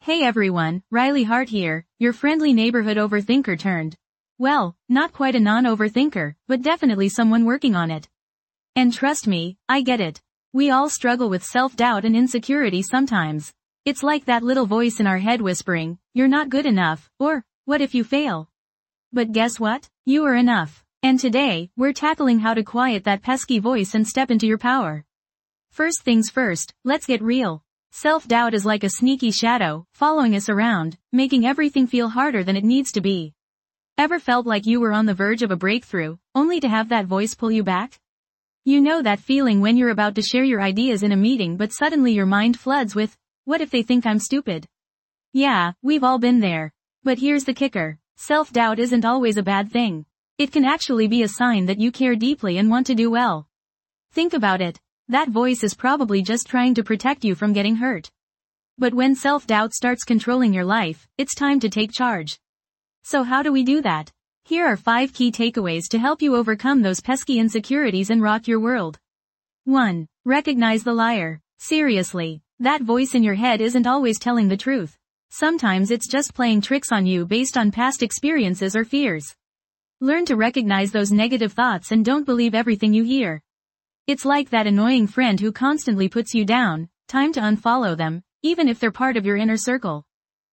Hey everyone, Riley Hart here, your friendly neighborhood overthinker turned. Well, not quite a non-overthinker, but definitely someone working on it. And trust me, I get it. We all struggle with self-doubt and insecurity sometimes. It's like that little voice in our head whispering, "You're not good enough," or, "What if you fail?" But guess what? You are enough. And today, we're tackling how to quiet that pesky voice and step into your power. First things first, let's get real. Self-doubt is like a sneaky shadow, following us around, making everything feel harder than it needs to be. Ever felt like you were on the verge of a breakthrough, only to have that voice pull you back? You know that feeling when you're about to share your ideas in a meeting but suddenly your mind floods with, "What if they think I'm stupid?" Yeah, we've all been there. But here's the kicker. Self-doubt isn't always a bad thing. It can actually be a sign that you care deeply and want to do well. Think about it. That voice is probably just trying to protect you from getting hurt. But when self-doubt starts controlling your life, it's time to take charge. So how do we do that? Here are 5 key takeaways to help you overcome those pesky insecurities and rock your world. 1. Recognize the liar. Seriously, that voice in your head isn't always telling the truth. Sometimes it's just playing tricks on you based on past experiences or fears. Learn to recognize those negative thoughts and don't believe everything you hear. It's like that annoying friend who constantly puts you down. Time to unfollow them, even if they're part of your inner circle.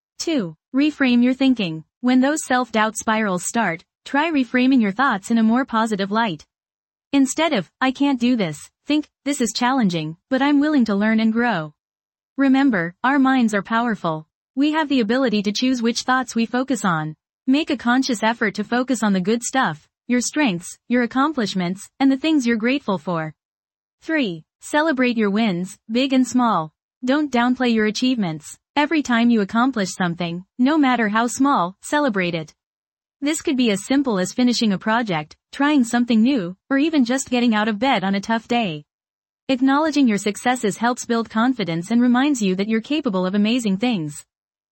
2. Reframe your thinking. When those self-doubt spirals start, try reframing your thoughts in a more positive light. Instead of, "I can't do this," think, "This is challenging, but I'm willing to learn and grow." Remember, our minds are powerful. We have the ability to choose which thoughts we focus on. Make a conscious effort to focus on the good stuff, your strengths, your accomplishments, and the things you're grateful for. 3. Celebrate your wins, big and small. Don't downplay your achievements. Every time you accomplish something, no matter how small, celebrate it. This could be as simple as finishing a project, trying something new, or even just getting out of bed on a tough day. Acknowledging your successes helps build confidence and reminds you that you're capable of amazing things.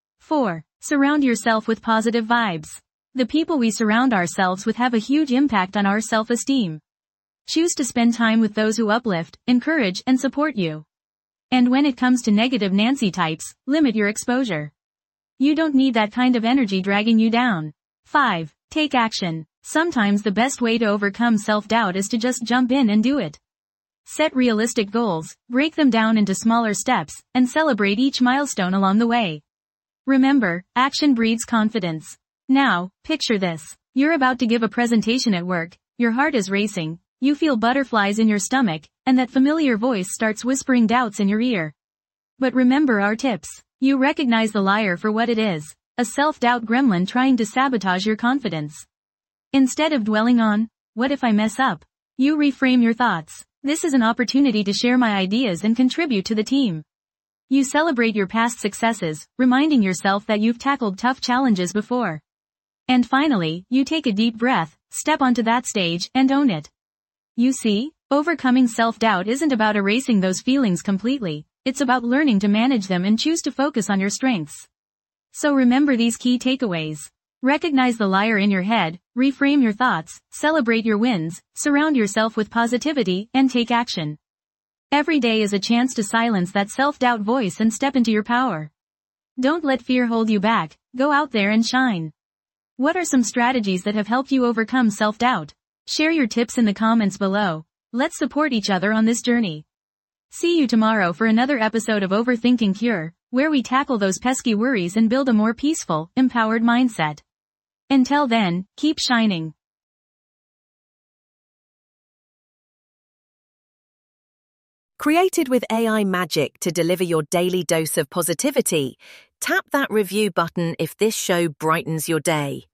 4. Surround yourself with positive vibes. The people we surround ourselves with have a huge impact on our self-esteem. Choose to spend time with those who uplift, encourage, and support you. And when it comes to negative Nancy types, limit your exposure. You don't need that kind of energy dragging you down. 5. Take action. Sometimes the best way to overcome self-doubt is to just jump in and do it. Set realistic goals, break them down into smaller steps, and celebrate each milestone along the way. Remember, action breeds confidence. Now, picture this. You're about to give a presentation at work, your heart is racing, you feel butterflies in your stomach, and that familiar voice starts whispering doubts in your ear. But remember our tips. You recognize the liar for what it is, a self-doubt gremlin trying to sabotage your confidence. Instead of dwelling on, "What if I mess up?" you reframe your thoughts. "This is an opportunity to share my ideas and contribute to the team." You celebrate your past successes, reminding yourself that you've tackled tough challenges before. And finally, you take a deep breath, step onto that stage, and own it. You see, overcoming self-doubt isn't about erasing those feelings completely, it's about learning to manage them and choose to focus on your strengths. So remember these key takeaways. Recognize the liar in your head, reframe your thoughts, celebrate your wins, surround yourself with positivity, and take action. Every day is a chance to silence that self-doubt voice and step into your power. Don't let fear hold you back, go out there and shine. What are some strategies that have helped you overcome self-doubt? Share your tips in the comments below. Let's support each other on this journey. See you tomorrow for another episode of Overthinking Cure, where we tackle those pesky worries and build a more peaceful, empowered mindset. Until then, keep shining. Created with AI magic to deliver your daily dose of positivity, tap that review button if this show brightens your day.